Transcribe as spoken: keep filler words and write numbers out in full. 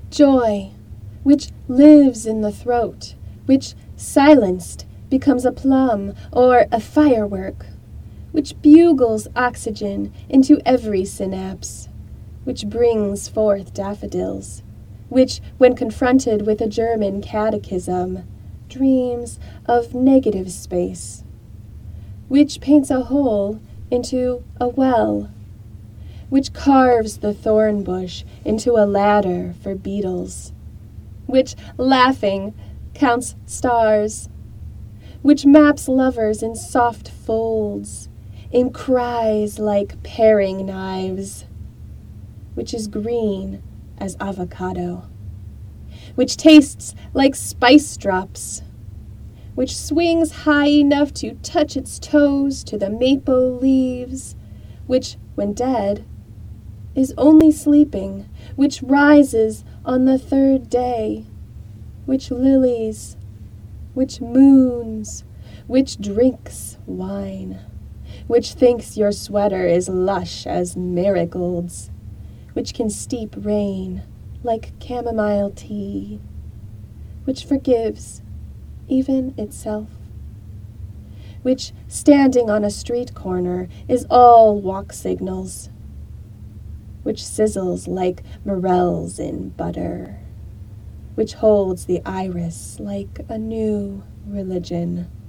Joy, which lives in the throat, which, silenced, becomes a plum or a firework, which bugles oxygen into every synapse, which brings forth daffodils, which, when confronted with a German catechism, dreams of negative space, which paints a hole into a well, which carves the thorn bush into a ladder for beetles, which, laughing, counts stars, which maps lovers in soft folds, in cries like paring knives, which is green as avocado, which tastes like spice drops, which swings high enough to touch its toes to the maple leaves, which, when dead, is only sleeping, which rises on the third day, which lilies, which moons, which drinks wine, which thinks your sweater is lush as marigolds, which can steep rain like chamomile tea, which forgives even itself, which, standing on a street corner, is all walk signals, which sizzles like morels in butter, which holds the iris like a new religion.